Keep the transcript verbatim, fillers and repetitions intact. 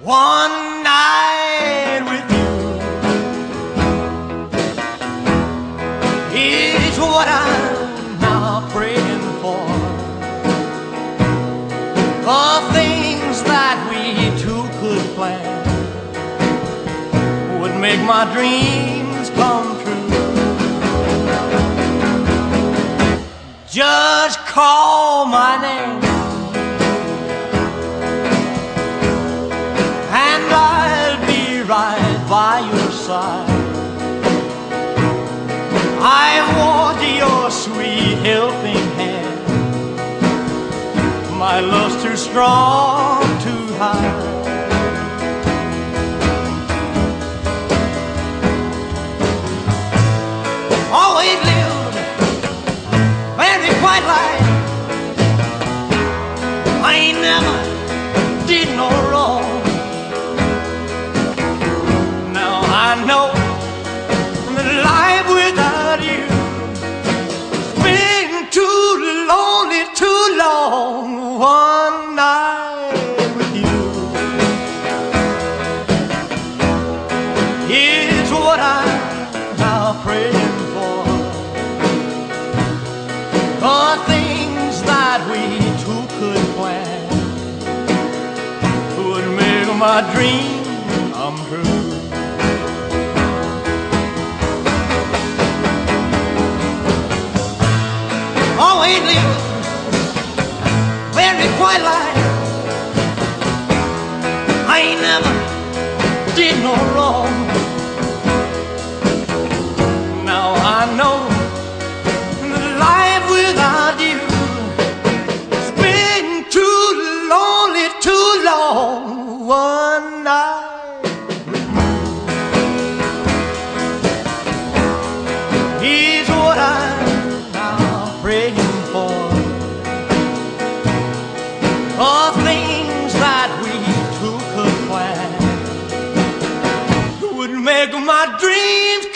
one night with you is what I'm now praying for. The things that we two could plan would make my dreams come true. Just call my name and I'll be right by your side. I want your sweet helping hand. My love's too strong to hide. Always lived very quiet life. I ain't never did no wrong. Now I know that life without you has been too lonely, too long. One night with you is what I'm now praying for. The things that we two could plan would make my dream come true. Always lived very quiet life. I ain't never did no wrong. Now I know that life without you has been too lonely, too long. One night is what I'm now praying for. The things that we two could plan would make my dreams